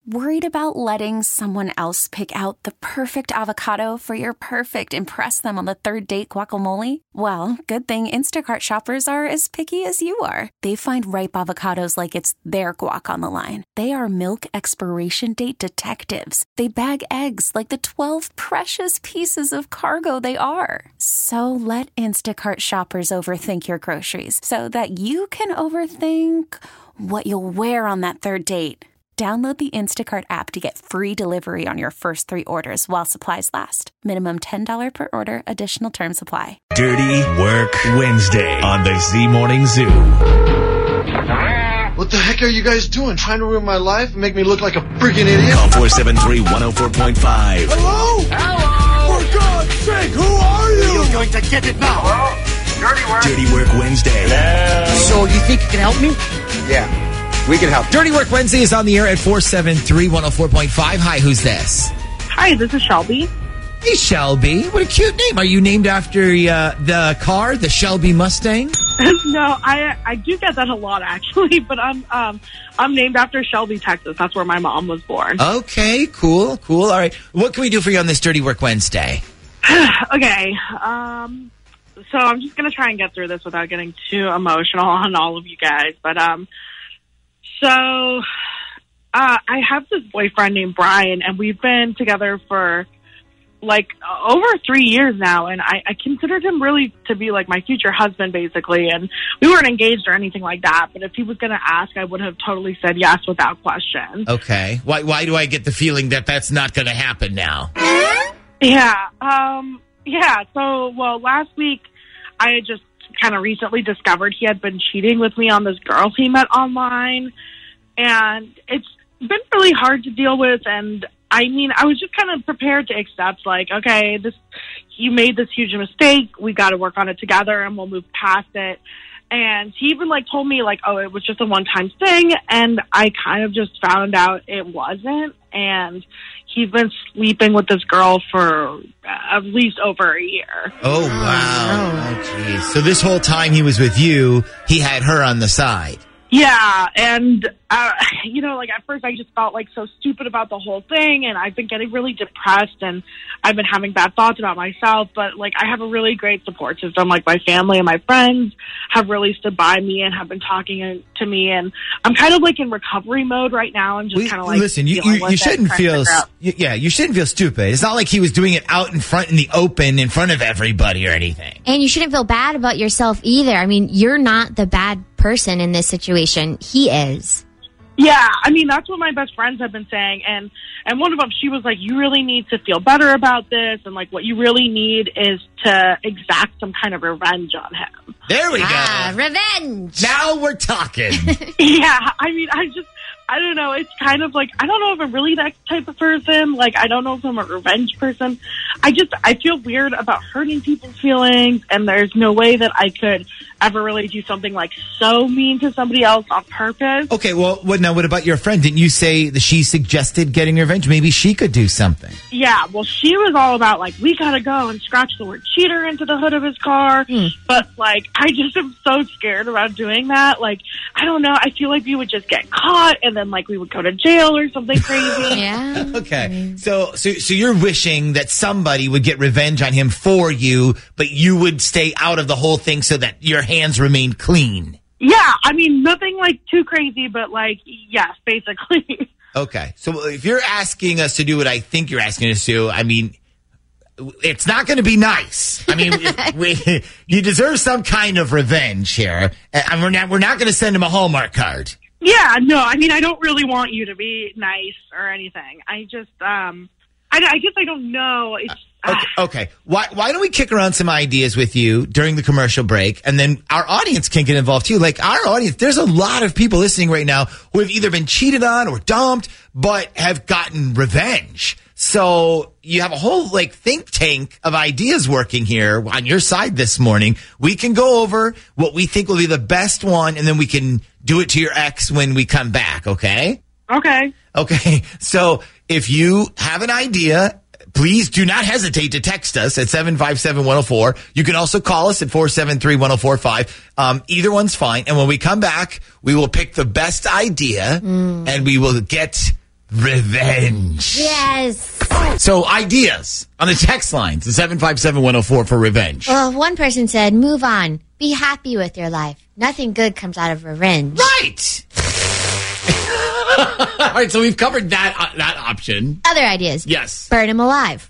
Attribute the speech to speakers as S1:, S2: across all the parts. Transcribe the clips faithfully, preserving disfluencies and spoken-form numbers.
S1: Worried about letting someone else pick out the perfect avocado for your perfect impress them on the third date guacamole? Well, good thing Instacart shoppers are as picky as you are. They find ripe avocados like it's their guac on the line. They are milk expiration date detectives. They bag eggs like the twelve precious pieces of cargo they are. So let Instacart shoppers overthink your groceries so that you can overthink what you'll wear on that third date. Download the Instacart app to get free delivery on your first three orders while supplies last. Minimum ten dollars per order. Additional terms apply.
S2: Dirty Work Wednesday on the Z Morning Zoo.
S3: What the heck are you guys doing? Trying to ruin my life and make me look like a freaking idiot?
S2: Call four seven three, one oh four point five.
S3: Hello?
S4: Hello?
S3: For God's sake, who are you?
S4: You're going to get it now.
S5: Hello? Dirty Work.
S2: Dirty Work Wednesday.
S4: Hello? So you think you can help me?
S5: Yeah. We can help.
S6: Dirty Work Wednesday is on the air at four seven three, one oh four point five. Hi, who's this?
S7: Hi, this is Shelby.
S6: Hey, Shelby. What a cute name. Are you named after uh, the car, the Shelby Mustang?
S7: No, I I do get that a lot, actually, but I'm um I'm named after Shelby, Texas. That's where my mom was born.
S6: Okay, cool, cool. All right. What can we do for you on this Dirty Work Wednesday?
S7: Okay, um, so I'm just going to try and get through this without getting too emotional on all of you guys, but um. So, uh, I have this boyfriend named Brian, and we've been together for, like, over three years now, and I, I considered him really to be, like, my future husband, basically, and we weren't engaged or anything like that, but if he was going to ask, I would have totally said yes without question.
S6: Okay. Why Why do I get the feeling that that's not going to happen now?
S7: Yeah, um, yeah, so, well, last week, I had just kind of recently discovered he had been cheating with me on this girl he met online, and it's been really hard to deal with. And I mean, I was just kind of prepared to accept, like, okay, this, you made this huge mistake, we got to work on it together and we'll move past it. And he even like told me like, oh, it was just a one-time thing, and I kind of just found out it wasn't. And he's been sleeping with this girl for at least over a year.
S6: Oh, wow. Oh, jeez. So this whole time he was with you, he had her on the side.
S7: Yeah, and, uh, you know, like, at first I just felt, like, so stupid about the whole thing, and I've been getting really depressed, and I've been having bad thoughts about myself, but, like, I have a really great support system. Like, my family and my friends have really stood by me and have been talking to me, and I'm kind of, like, in recovery mode right now, and just kind of, like,
S6: listen, you, you, you shouldn't feel, you, yeah, you shouldn't feel stupid. It's not like he was doing it out in front in the open in front of everybody or anything.
S8: And you shouldn't feel bad about yourself either. I mean, you're not the bad person in this situation. He is.
S7: Yeah, I mean, that's what my best friends have been saying, and and one of them, she was like, you really need to feel better about this, and like what you really need is to exact some kind of revenge on him.
S6: There we
S8: ah,
S6: go.
S8: Revenge.
S6: Now we're talking.
S7: Yeah, I mean, I just, I don't know, it's kind of like, I don't know if I'm really that type of person, like, I don't know if I'm a revenge person. I just, I feel weird about hurting people's feelings, and there's no way that I could ever really do something like so mean to somebody else on purpose.
S6: Okay, well, what now? What about your friend? Didn't you say that she suggested getting revenge? Maybe she could do something.
S7: Yeah, well, she was all about like, we gotta go and scratch the word cheater into the hood of his car. Hmm. But like, I just am so scared about doing that. Like, I don't know. I feel like we would just get caught, and then like we would go to jail or something crazy.
S8: Yeah.
S6: Okay. So, so, so you're wishing that somebody would get revenge on him for you, but you would stay out of the whole thing so that your hands remain clean.
S7: Yeah, I mean, nothing like too crazy, but like, yes, basically.
S6: Okay. So if you're asking us to do what I think you're asking us to do, I mean, it's not going to be nice. I mean, we, you deserve some kind of revenge here. And we're not, we're not going to send him a Hallmark card.
S7: Yeah, no, I mean, I don't really want you to be nice or anything. I just, um, I, I guess I don't know. It's,
S6: Okay, okay. Why why don't we kick around some ideas with you during the commercial break, and then our audience can get involved too. Like our audience, there's a lot of people listening right now who have either been cheated on or dumped, but have gotten revenge. So you have a whole like think tank of ideas working here on your side this morning. We can go over what we think will be the best one, and then we can do it to your ex when we come back, okay?
S7: Okay.
S6: Okay. So if you have an idea, please do not hesitate to text us at seven five seven, one oh four. You can also call us at four seven three, one oh four five. Um, either one's fine. And when we come back, we will pick the best idea mm. and we will get Revenge.
S8: Yes.
S6: So ideas on the text lines, the seven five seven one oh four for revenge.
S8: Well, one person said, move on. Be happy with your life. Nothing good comes out of revenge.
S6: Right. All right, so we've covered that uh, that option.
S8: Other ideas.
S6: Yes.
S8: Burn him alive.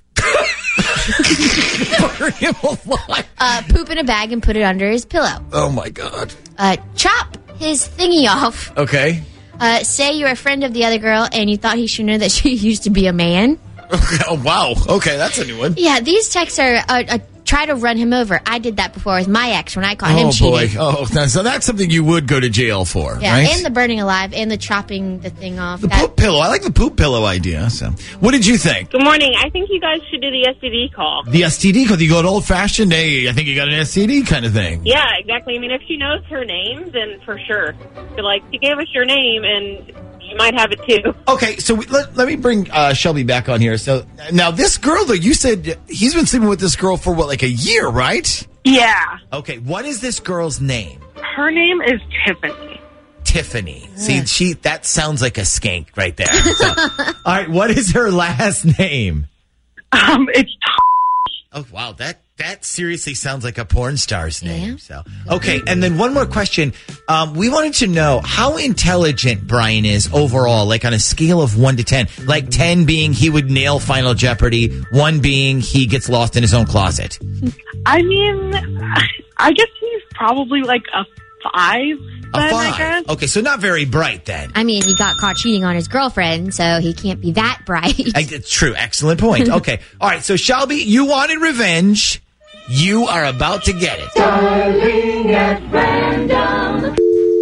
S6: Burn him alive.
S8: Uh, poop in a bag and put it under his pillow.
S6: Oh, my God.
S8: Uh, chop his thingy off.
S6: Okay.
S8: Uh, say you're a friend of the other girl and you thought he should know that she used to be a man.
S6: Okay. Oh, wow. Okay, that's a new one.
S8: Yeah, these texts are uh, uh, try to run him over. I did that before with my ex when I caught him
S6: Oh,
S8: cheating.
S6: boy. Oh, so that's something you would go to jail for,
S8: Yeah,
S6: right?
S8: and the burning alive and the chopping the thing off.
S6: The
S8: That-
S6: poop pillow. I like the poop pillow idea. So, what did you think?
S9: Good morning. I think you guys should do the S T D call.
S6: The S T D, because you go to old fashioned, hey, I think you got an S T D kind of thing.
S9: Yeah, exactly. I mean, if she knows her name, then for sure. But, like, she gave us your name, and she might have it too.
S6: Okay, so we, let, let me bring uh, Shelby back on here. So now this girl, though, you said he's been sleeping with this girl for what, like a year, right?
S7: Yeah.
S6: Okay, what is this girl's name?
S7: Her name is Tiffany.
S6: Tiffany. See, she that sounds like a skank right there. So, all right, what is her last name?
S7: Um, it's
S6: Oh, wow, that that seriously sounds like a porn star's name. Yeah. So, okay, and then one more question. Um, we wanted to know how intelligent Brian is overall, like on a scale of one to ten. Like ten being he would nail Final Jeopardy, one being he gets lost in his own closet.
S7: I mean, I guess he's probably like a five.
S6: A
S7: then,
S6: five.
S7: I guess.
S6: Okay, so not very bright then.
S8: I mean, he got caught cheating on his girlfriend, so he can't be that bright.
S6: I, it's true. Excellent point. Okay. All right. So, Shelby, you wanted revenge. You are about to get it.
S10: Starting at random.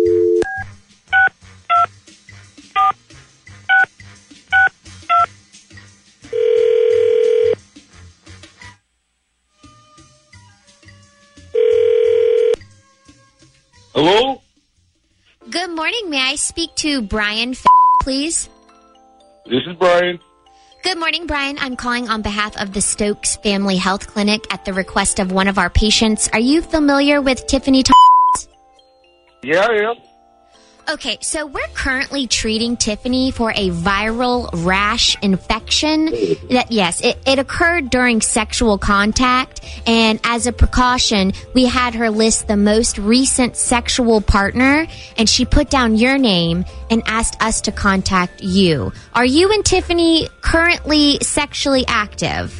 S11: Hello?
S8: Good morning. May I speak to Brian, please?
S11: This is Brian.
S8: Good morning, Brian. I'm calling on behalf of the Stokes Family Health Clinic at the request of one of our patients. Are you familiar with Tiffany Thomas?
S11: Yeah, I am.
S8: Okay, so we're currently treating Tiffany for a viral rash infection. That yes, it, it occurred during sexual contact, and as a precaution, we had her list the most recent sexual partner, and she put down your name and asked us to contact you. Are you and Tiffany currently sexually active?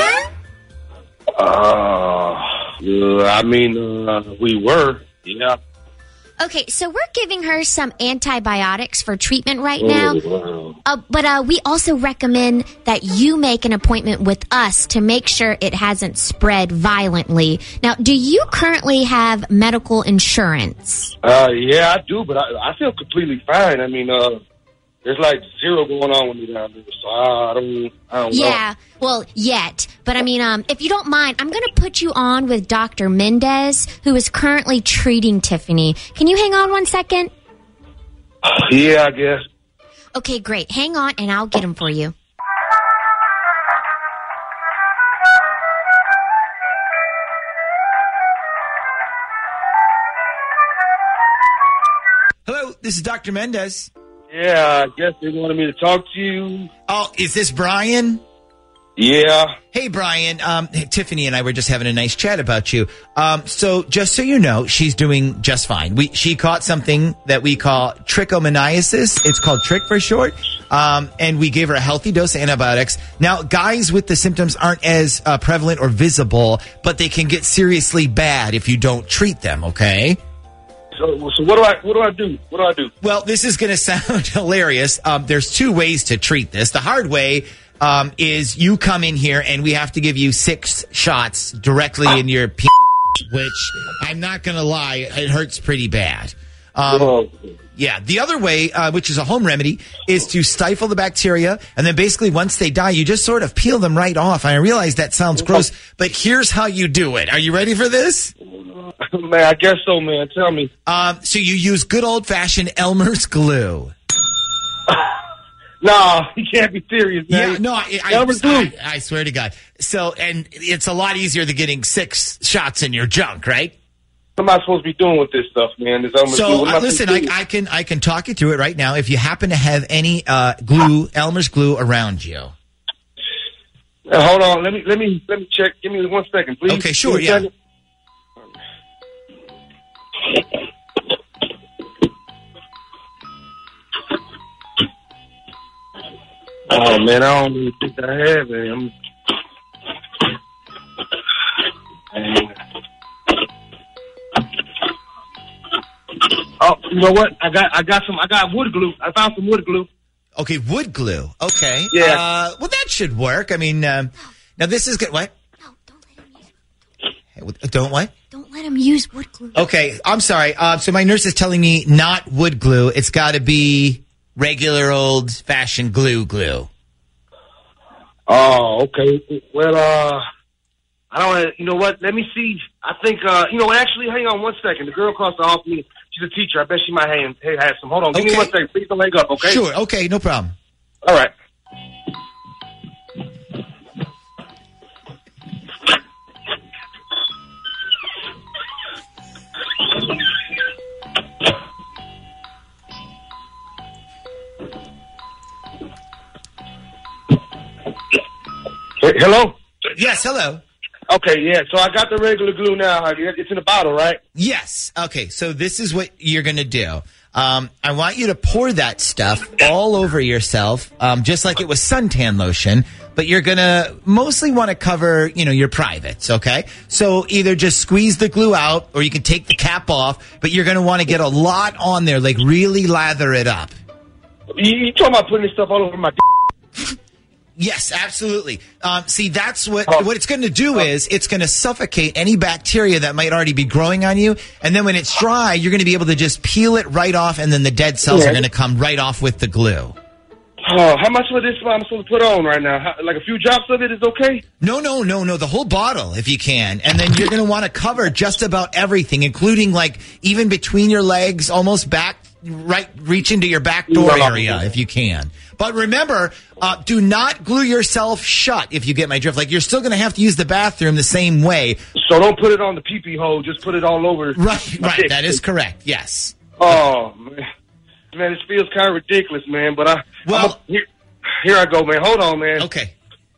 S11: Uh, yeah, I mean, uh, we were, yeah.
S8: Okay, so we're giving her some antibiotics for treatment right now.
S11: Oh, wow.
S8: Uh, but uh, we also recommend that you make an appointment with us to make sure it hasn't spread violently. Now, do you currently have medical insurance?
S11: Uh, yeah, I do, but I, I feel completely fine. I mean, uh, there's like zero going on with me down there, so I don't, I don't know.
S8: Yeah, well, yet. But I mean, um, if you don't mind, I'm going to put you on with Doctor Mendez, who is currently treating Tiffany. Can you hang on one second?
S11: Yeah, I guess.
S8: Okay, great. Hang on, and I'll get him for you.
S6: Hello, this is Doctor Mendez.
S11: Yeah, I guess they wanted me to talk to you.
S6: Oh, is this Brian?
S11: Yeah.
S6: Hey, Brian. Um, Tiffany and I were just having a nice chat about you. Um, so just so you know, she's doing just fine. We She caught something that we call trichomoniasis. It's called trick for short. Um, and we gave her a healthy dose of antibiotics. Now, guys with the symptoms aren't as uh, prevalent or visible, but they can get seriously bad if you don't treat them, okay?
S11: So, so what do I what do I do? What do I do?
S6: Well, this is going to sound hilarious. Um, there's two ways to treat this. The hard way um, is you come in here and we have to give you six shots directly in your p***, which I'm not going to lie, it hurts pretty bad. Um,
S11: Oh.
S6: yeah. The other way, uh, which is a home remedy, is to stifle the bacteria. And then basically once they die, you just sort of peel them right off. I realize that sounds gross, but here's how you do it. Are you ready for this?
S11: Man, I guess so, man. Tell me.
S6: Um, so you use good old-fashioned Elmer's glue.
S11: Nah, you can't be serious, man.
S6: Yeah, no, I, I,
S11: Elmer's glue.
S6: I, I swear to God. So, and it's a lot easier than getting six shots in your junk, right?
S11: am I supposed to be doing with this stuff, man? This Elmer's
S6: So
S11: glue. What am
S6: uh,
S11: I
S6: listen,
S11: supposed
S6: I,
S11: to do?
S6: I can I can talk you through it right now. If you happen to have any uh, glue, Elmer's glue around you.
S11: Uh, hold on, let me let me let me check. Give me one second, please.
S6: Okay, sure,
S11: Give me a
S6: yeah.
S11: second. Oh man, I don't really think I have it. I'm... Oh, you know what? I got I got some. I got wood glue. I found some wood glue.
S6: Okay, wood glue. Okay.
S11: Yeah.
S6: Uh, well, that should work. I mean, um, now this is good. What?
S8: No, don't let him use
S6: Hey, what- Don't what?
S8: Don't let him use wood glue.
S6: Okay, I'm sorry. Uh, so my nurse is telling me not wood glue. It's got to be regular old-fashioned glue glue.
S11: Oh, okay. Well, uh, I don't. You know what? Let me see. I think. Uh, you know, actually, hang on one second. The girl across the hall from me. She's a teacher. I bet she might have, hey, have some. Hold on. Give
S6: Okay.
S11: me one second. Please don't hang up. Okay.
S6: Sure. Okay, no problem.
S11: All right. Hey, hello?
S6: Yes, hello.
S11: Okay, yeah. So I got the regular glue now. It's in a bottle, right?
S6: Yes. Okay, so this is what you're going to do. Um, I want you to pour that stuff all over yourself, um, just like it was suntan lotion, but you're going to mostly want to cover, you know, your privates, okay? So either just squeeze the glue out or you can take the cap off, but you're going to want to get a lot on there, like really lather it up.
S11: You, you talking about putting this stuff all over my d-
S6: Yes, absolutely. Um, see, that's what what it's going to do is it's going to suffocate any bacteria that might already be growing on you. And then when it's dry, you're going to be able to just peel it right off, and then the dead cells
S11: Yeah.
S6: are going to come right off with the glue.
S11: Oh, how much of this am I supposed to put on right now? How, like a few drops of it is okay?
S6: No, no, no, no. The whole bottle, if you can. And then you're going to want to cover just about everything, including like even between your legs, almost back, right, reach into your back door area if you can. But remember, uh, do not glue yourself shut if you get my drift. Like, you're still going to have to use the bathroom the same way.
S11: So don't put it on the pee-pee hole. Just put it all over.
S6: Right, right. That is correct. Yes.
S11: Oh, man. Man, this feels kind of ridiculous, man. But I,
S6: Well,
S11: I'm a, here, here I go, man. Hold on, man.
S6: Okay.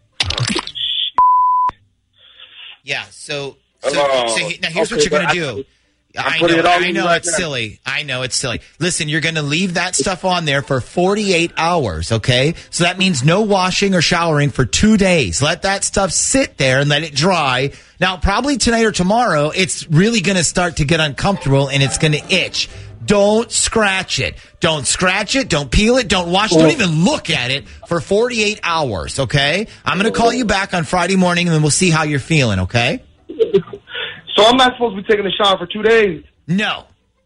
S6: Yeah. So, so,
S11: Oh,
S6: so he- now here's what
S11: okay,
S6: you're going
S11: but
S6: to
S11: I-
S6: do.
S11: I'm
S6: I
S11: putting
S6: know,
S11: it all
S6: I
S11: in
S6: know
S11: right
S6: it's
S11: now.
S6: silly. I know it's silly. Listen, you're going to leave that stuff on there for forty-eight hours, okay? So that means no washing or showering for two days. Let that stuff sit there and let it dry. Now, probably tonight or tomorrow, it's really going to start to get uncomfortable and it's going to itch. Don't scratch it. Don't scratch it. Don't peel it. Don't wash. Don't even look at it for forty-eight hours, okay? I'm going to call you back on Friday morning and then we'll see how you're feeling, okay?
S11: So I'm not supposed to be taking a shower for two days.
S6: No.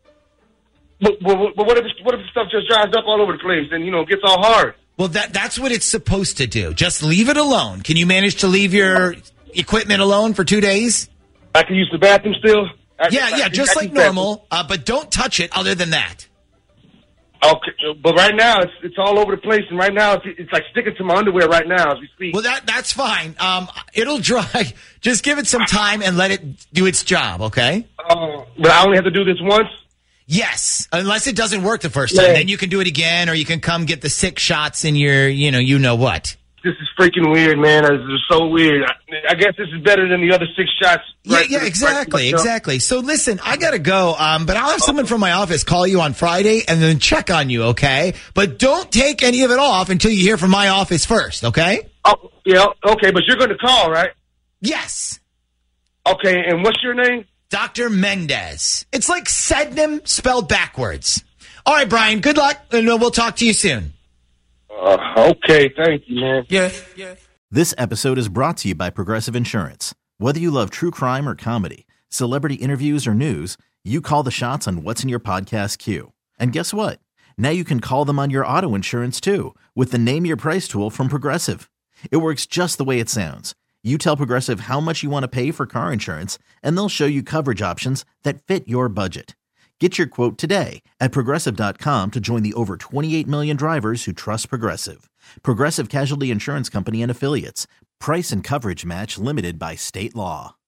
S11: But, but, but what if this, what if the stuff just dries up all over the place and, you know, gets all hard?
S6: Well, that that's what it's supposed to do. Just leave it alone. Can you manage to leave your equipment alone for two days?
S11: I can use the bathroom still? I,
S6: Yeah,
S11: I,
S6: yeah,
S11: I,
S6: just
S11: I
S6: like
S11: use bathroom.
S6: normal, uh, but don't touch it other than that.
S11: Okay, but right now it's it's all over the place, and right now it's, it's like sticking to my underwear right now as we speak.
S6: Well, that that's fine. Um, it'll dry. Just give it some time and let it do its job, okay?
S11: Uh, but I only have to do this once?
S6: Yes, unless it doesn't work the first time.
S11: Yeah.
S6: Then you can do it again, or you can come get the six shots in your, you know, you know what.
S11: This is freaking weird, man. This is so weird. I, I guess this is better than the other six shots.
S6: Yeah,
S11: right,
S6: yeah,
S11: right,
S6: exactly,
S11: right,
S6: exactly. So listen, I gotta go, um, but I'll have someone from my office call you on Friday and then check on you, okay? But don't take any of it off until you hear from my office first, okay?
S11: Oh, yeah, okay, but you're going to call, right?
S6: Yes.
S11: Okay, and what's your name?
S6: Doctor Mendez. It's like Sednum spelled backwards. All right, Brian, good luck, and uh, we'll talk to you soon.
S11: Uh, okay, thank you, man.
S6: Yeah, yeah.
S12: This episode is brought to you by Progressive Insurance. Whether you love true crime or comedy, celebrity interviews or news, you call the shots on what's in your podcast queue. And guess what? Now you can call them on your auto insurance too with the Name Your Price tool from Progressive. It works just the way it sounds. You tell Progressive how much you want to pay for car insurance, and they'll show you coverage options that fit your budget. Get your quote today at Progressive dot com to join the over twenty-eight million drivers who trust Progressive. Progressive Casualty Insurance Company and Affiliates. Price and coverage match limited by state law.